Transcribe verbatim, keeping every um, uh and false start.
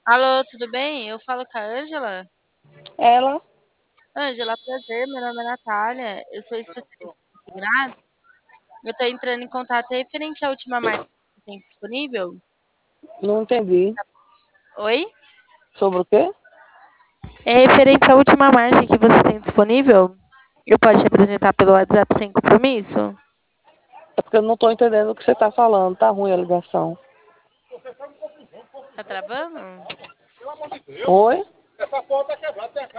Alô, tudo bem? Eu falo com a Ângela. Ela Ângela, prazer, meu nome é Natália, eu sou especialista em segurados. Eu estou entrando em contato referente à última marca que tem disponível. não entendi. Oi? Sobre o quê? É referente à última marca que você tem disponível? Eu posso te apresentar pelo WhatsApp sem compromisso? É porque eu não estou entendendo o que você está falando. Tá ruim a ligação. Tá travando? Oi?